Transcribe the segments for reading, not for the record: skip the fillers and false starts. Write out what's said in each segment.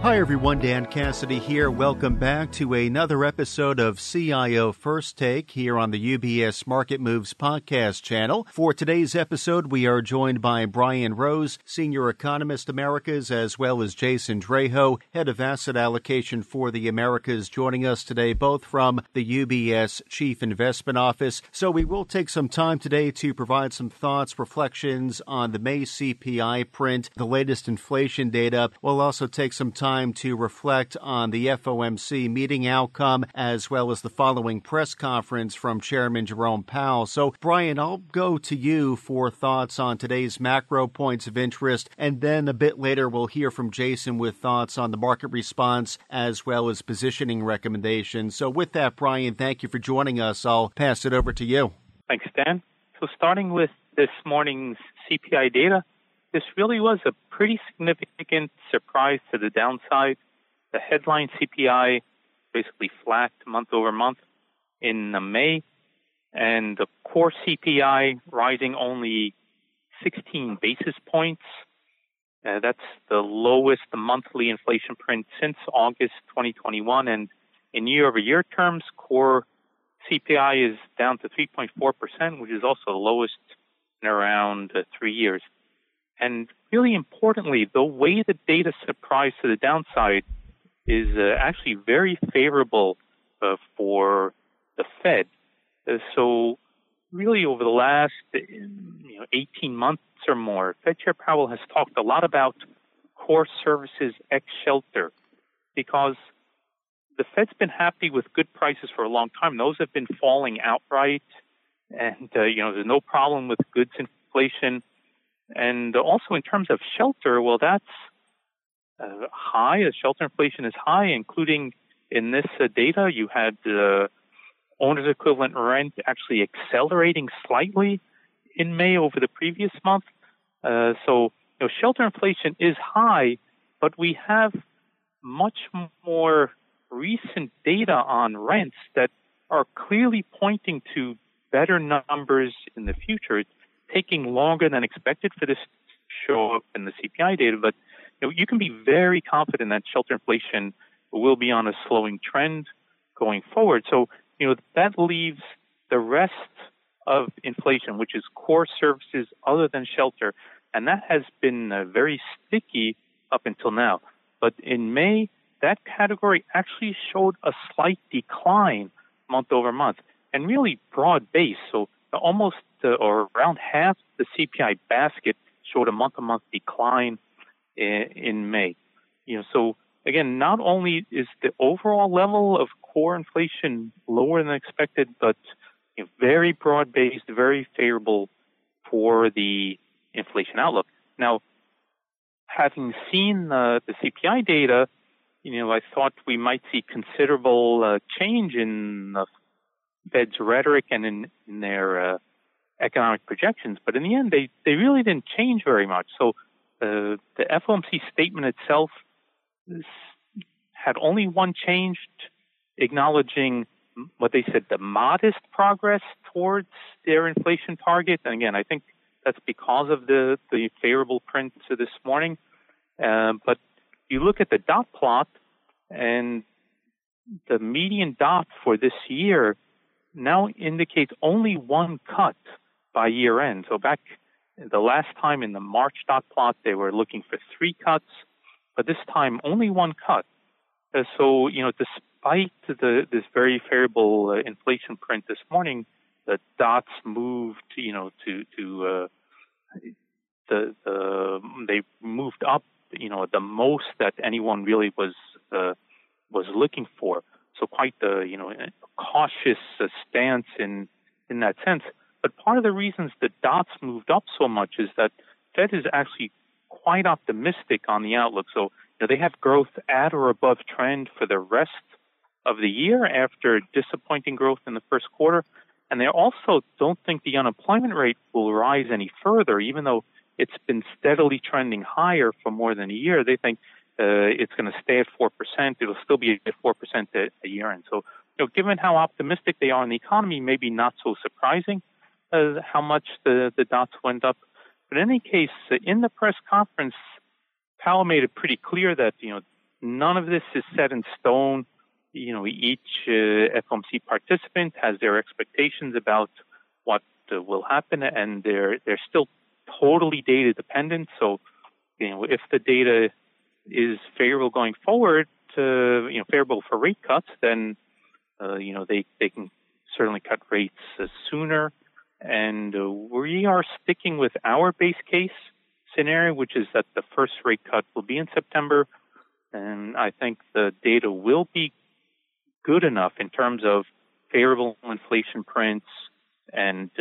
Hi everyone, Dan Cassidy here. Welcome back to another episode of CIO First Take here on the UBS Market Moves podcast channel. For today's episode, we are joined by Brian Rose, Senior Economist Americas, as well as Jason Draho, Head of Asset Allocation for the Americas, joining us today, both from the UBS Chief Investment Office. So we will take some time today to provide some thoughts, reflections on the May CPI print, the latest inflation data. We'll also take some time to reflect on the FOMC meeting outcome, as well as the following press conference from Chairman Jerome Powell. So, Brian, I'll go to you for thoughts on today's macro points of interest, and then a bit later we'll hear from Jason with thoughts on the market response, as well as positioning recommendations. So with that, Brian, thank you for joining us. I'll pass it over to you. Thanks, Dan. So starting with this morning's CPI data, this really was a pretty significant surprise to the downside. The headline CPI basically flat month over month in May, and the core CPI rising only 16 basis points. That's the lowest monthly inflation print since August 2021. And in year-over-year terms, core CPI is down to 3.4%, which is also the lowest in around 3 years. And really importantly, the way the data surprised to the downside is actually very favorable for the Fed. So really over the last 18 months or more, Fed Chair Powell has talked a lot about core services ex shelter, because the Fed's been happy with good prices for a long time. Those have been falling outright, and there's no problem with goods inflation. And also in terms of shelter, well, that's high. Shelter inflation is high, including in this data, you had owner's equivalent rent actually accelerating slightly in May over the previous month. So shelter inflation is high, but we have much more recent data on rents that are clearly pointing to better numbers in the future. It's taking longer than expected for this to show up in the CPI data, but you can be very confident that shelter inflation will be on a slowing trend going forward. So, that leaves the rest of inflation, which is core services other than shelter, and that has been very sticky up until now. But in May, that category actually showed a slight decline month over month, and really broad-based. So almost or around half the CPI basket showed a month-to-month decline in May. So again, not only is the overall level of core inflation lower than expected, but very broad-based, very favorable for the inflation outlook. Now, having seen the CPI data, I thought we might see considerable change in the Fed's rhetoric and in their economic projections, but in the end, they really didn't change very much. So the FOMC statement itself had only one change, acknowledging what they said, the modest progress towards their inflation target. And again, I think that's because of the favorable print to this morning. But you look at the dot plot, and the median dot for this year now indicates only one cut by year end. So back the last time in the March dot plot, they were looking for 3 cuts, but this time only one cut. So, despite this very favorable inflation print this morning, the dots moved, they moved up, the most that anyone really was looking for. So quite the, cautious stance in that sense. But part of the reasons the dots moved up so much is that Fed is actually quite optimistic on the outlook. So they have growth at or above trend for the rest of the year after disappointing growth in the first quarter. And they also don't think the unemployment rate will rise any further, even though it's been steadily trending higher for more than a year. They think it's going to stay at 4%. It'll still be at 4% at a year end. So, given how optimistic they are in the economy, maybe not so surprising how much the dots went up. But in any case, in the press conference, Powell made it pretty clear that, none of this is set in stone. Each FOMC participant has their expectations about what will happen, and they're still totally data dependent. So, if the data is favorable going forward, favorable for rate cuts, then they can certainly cut rates sooner. And we are sticking with our base case scenario, which is that the first rate cut will be in September. And I think the data will be good enough in terms of favorable inflation prints and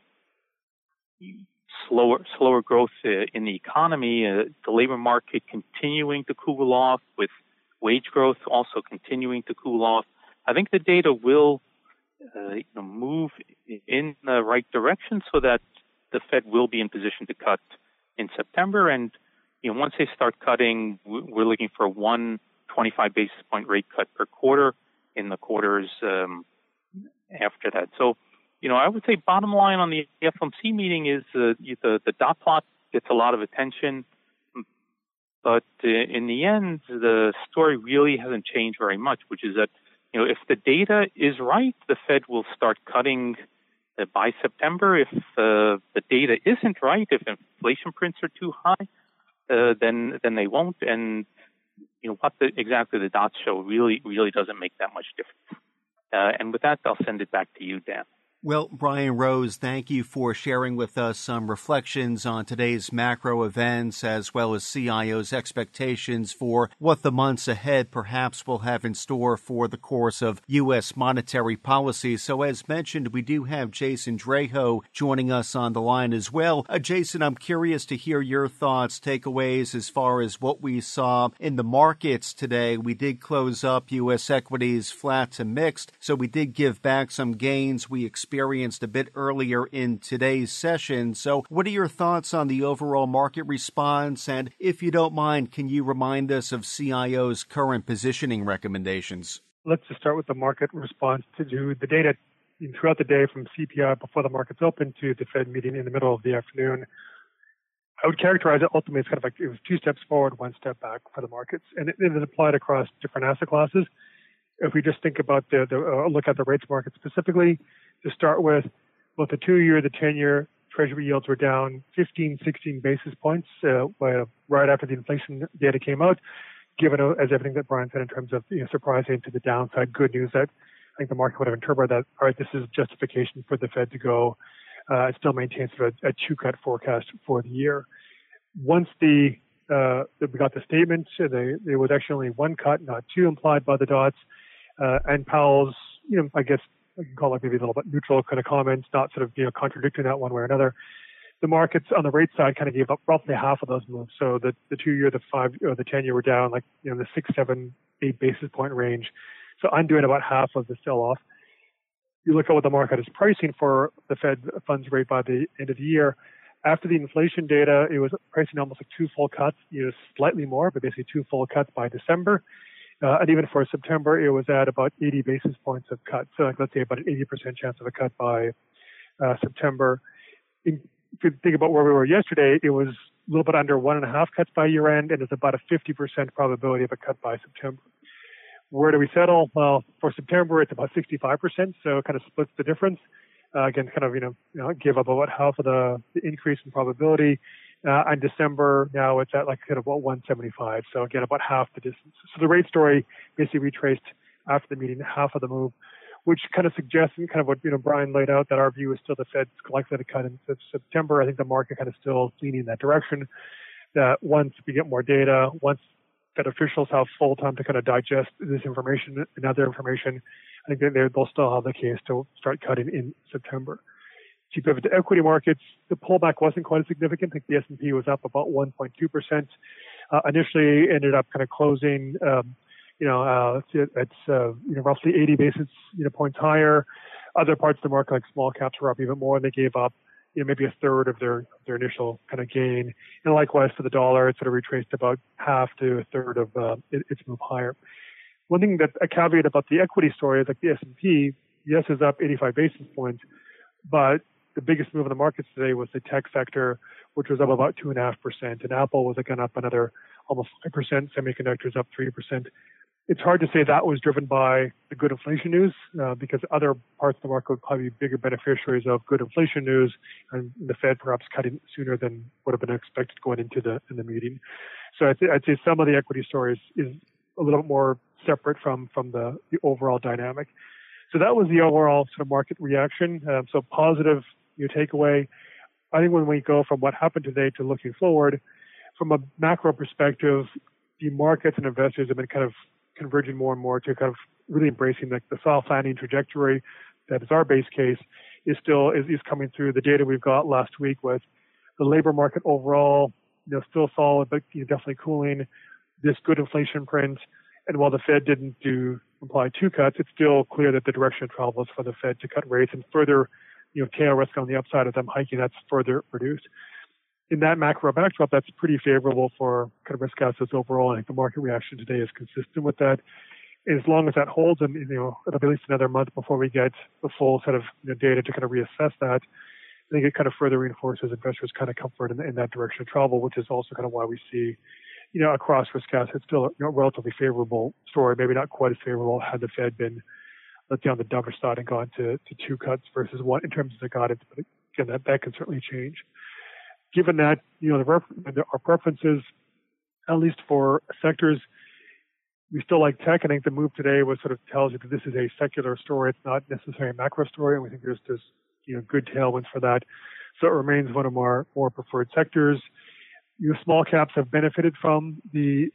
slower growth in the economy, the labor market continuing to cool off, with wage growth also continuing to cool off. I think the data will move in the right direction so that the Fed will be in position to cut in September. And once they start cutting, we're looking for 125 basis point rate cut per quarter in the quarters after that. So, I would say bottom line on the FOMC meeting is the dot plot gets a lot of attention, but in the end, the story really hasn't changed very much, which is that, if the data is right, the Fed will start cutting by September. If the data isn't right, if inflation prints are too high, then they won't. And what exactly the dots show really doesn't make that much difference. And with that, I'll send it back to you, Dan. Well, Brian Rose, thank you for sharing with us some reflections on today's macro events, as well as CIO's expectations for what the months ahead perhaps will have in store for the course of U.S. monetary policy. So as mentioned, we do have Jason Draho joining us on the line as well. Jason, I'm curious to hear your thoughts, takeaways as far as what we saw in the markets today. We did close up U.S. equities flat to mixed, so we did give back some gains we experienced a bit earlier in today's session. So what are your thoughts on the overall market response? And if you don't mind, can you remind us of CIO's current positioning recommendations? Let's just start with the market response to the data throughout the day from CPI before the markets open to the Fed meeting in the middle of the afternoon. I would characterize it ultimately as kind of like it was 2 steps forward, 1 step back for the markets, and it applied across different asset classes. If we just think about look at the rates market specifically, to start with, both the 2-year, the 10-year Treasury yields were down 15, 16 basis points right after the inflation data came out, given as everything that Brian said in terms of surprising to the downside. Good news that I think the market would have interpreted that, all right, this is justification for the Fed to go. It still maintains sort of a 2-cut forecast for the year. Once we got the statement, there was actually only 1 cut, not 2 implied by the dots, and Powell's, I guess, I can call it maybe a little bit neutral kind of comments, not sort of, contradicting that one way or another. The markets on the rate side kind of gave up roughly half of those moves. So the 2-year, the 5, or the 10-year were down like, the 6, 7, 8 basis point range. So I'm doing about half of the sell-off. You look at what the market is pricing for the Fed funds rate by the end of the year. After the inflation data, it was pricing almost like 2 full cuts, slightly more, but basically 2 full cuts by December. And even for September, it was at about 80 basis points of cut. So let's say about an 80% chance of a cut by September. If you think about where we were yesterday, it was a little bit under 1.5 cuts by year end, and it's about a 50% probability of a cut by September. Where do we settle? Well, for September, it's about 65%, so it kind of splits the difference. Again, kind of, give up about half of the increase in probability. In December, now it's at like kind of about 175. So again, about half the distance. So the rate story basically retraced after the meeting half of the move, which kind of suggests, and kind of what, Brian laid out, that our view is still the Fed's likely to cut in September. I think the market kind of still leaning in that direction, that once we get more data, once Fed officials have full time to kind of digest this information and other information, I think they'll still have the case to start cutting in September. If you pivot to equity markets, the pullback wasn't quite as significant. I think the S&P was up about 1.2%. Initially ended up kind of closing, it's roughly 80 basis points higher. Other parts of the market, like small caps, were up even more, and they gave up maybe a third of their initial kind of gain. And likewise for the dollar, it sort of retraced about half to a third of its move higher. One thing that a caveat about the equity story is like the S&P, yes, is up 85 basis points, but the biggest move in the markets today was the tech sector, which was up about 2.5%, and Apple was again up another almost 5%, semiconductors up 3%. It's hard to say that was driven by the good inflation news because other parts of the market would probably be bigger beneficiaries of good inflation news, and the Fed perhaps cutting sooner than would have been expected going into the meeting. So I'd say some of the equity stories is a little bit more separate from the overall dynamic. So that was the overall sort of market reaction. So positive takeaway. I think when we go from what happened today to looking forward, from a macro perspective, the markets and investors have been kind of converging more and more to kind of really embracing the soft landing trajectory that is our base case is coming through. The data we've got last week with the labor market overall, still solid, but definitely cooling. This good inflation print, and while the Fed didn't imply 2 cuts, it's still clear that the direction of travel is for the Fed to cut rates and further, tail risk on the upside of them hiking. That's further reduced. In that macro backdrop, that's pretty favorable for kind of risk assets overall. I think the market reaction today is consistent with that. And as long as that holds, and it'll be at least another month before we get the full set of data to kind of reassess that. I think it kind of further reinforces investors' kind of comfort in that direction of travel, which is also kind of why we see, across risk assets still a relatively favorable story. Maybe not quite as favorable had the Fed been, let's say, on the dovish side and gone to 2 cuts versus 1 in terms of the guidance. But again, that can certainly change. Given that, our preferences, at least for sectors, we still like tech. I think the move today was sort of tells you that this is a secular story. It's not necessarily a macro story, and we think there's good tailwinds for that. So it remains one of our more preferred sectors. Small caps have benefited from the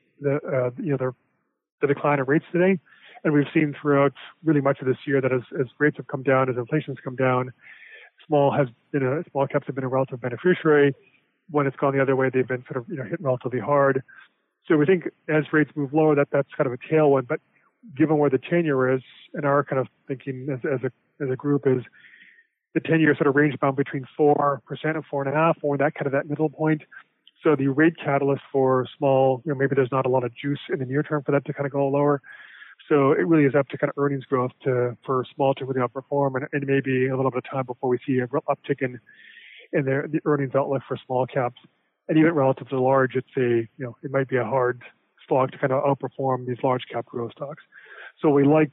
decline of rates today, and we've seen throughout really much of this year that as rates have come down, as inflation's come down, small caps have been a relative beneficiary. When it's gone the other way, they've been sort of hit relatively hard. So we think as rates move lower, that's kind of a tailwind. But given where the 10-year is, and our kind of thinking as a group is the 10-year sort of range bound between 4% and 4.5%, or that middle point. So the rate catalyst for small, maybe there's not a lot of juice in the near term for that to kind of go lower. So it really is up to kind of earnings growth for small to really outperform, and maybe a little bit of time before we see a real uptick in the earnings outlook for small caps. And even relative to large, it might be a hard slog to kind of outperform these large cap growth stocks. So we like,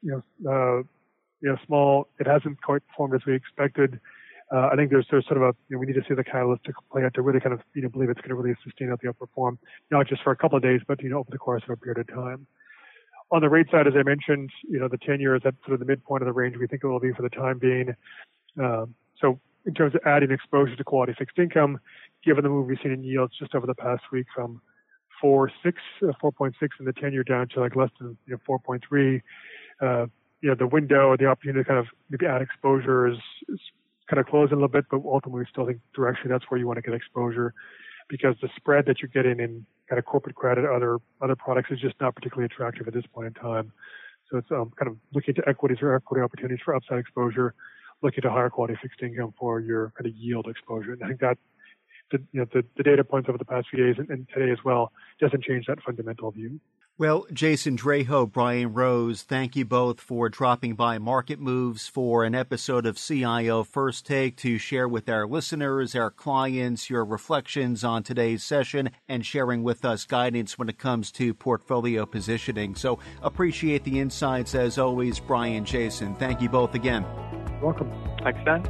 small. It hasn't quite performed as we expected. I think there's sort of we need to see the catalyst to play out to really kind of believe it's going to really sustain out the outperform, not just for a couple of days, but over the course of a period of time. On the rate side, as I mentioned, the 10-year is at sort of the midpoint of the range we think it will be for the time being. So in terms of adding exposure to quality fixed income, given the move we've seen in yields just over the past week from 4.6 in the 10-year down to like less than 4.3, the window or the opportunity to kind of maybe add exposure is kind of closing a little bit, but ultimately we still think directionally that's where you want to get exposure, because the spread that you're getting in kind of corporate credit, other products is just not particularly attractive at this point in time. So it's kind of looking to equities or equity opportunities for upside exposure, looking to higher quality fixed income for your kind of yield exposure. And I think that the data points over the past few days and today as well doesn't change that fundamental view. Well, Jason Draho, Brian Rose, thank you both for dropping by Market Moves for an episode of CIO First Take to share with our listeners, our clients, your reflections on today's session and sharing with us guidance when it comes to portfolio positioning. So appreciate the insights as always, Brian, Jason. Thank you both again. You're welcome. Thanks, Dan.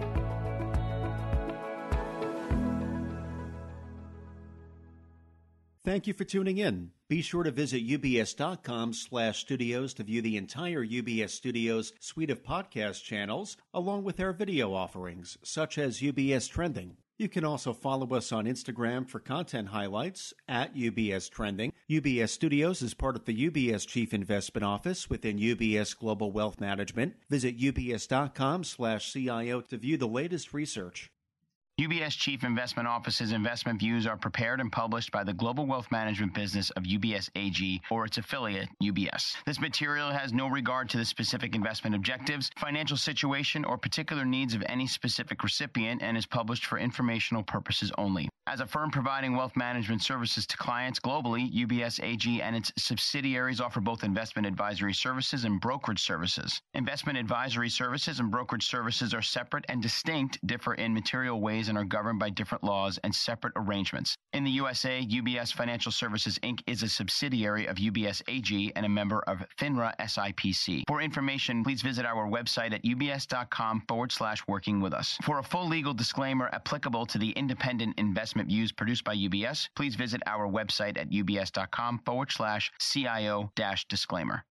Thank you for tuning in. Be sure to visit ubs.com/studios to view the entire UBS Studios suite of podcast channels, along with our video offerings, such as UBS Trending. You can also follow us on Instagram for content highlights at UBS Trending. UBS Studios is part of the UBS Chief Investment Office within UBS Global Wealth Management. Visit ubs.com/CIO to view the latest research. UBS Chief Investment Office's investment views are prepared and published by the global wealth management business of UBS AG or its affiliate, UBS. This material has no regard to the specific investment objectives, financial situation, or particular needs of any specific recipient and is published for informational purposes only. As a firm providing wealth management services to clients globally, UBS AG and its subsidiaries offer both investment advisory services and brokerage services. Investment advisory services and brokerage services are separate and distinct, differ in material ways, and are governed by different laws and separate arrangements. In the USA, UBS Financial Services, Inc. is a subsidiary of UBS AG and a member of FINRA SIPC. For information, please visit our website at ubs.com/working with us. For a full legal disclaimer applicable to the independent investment views produced by UBS, please visit our website at ubs.com/CIO-disclaimer.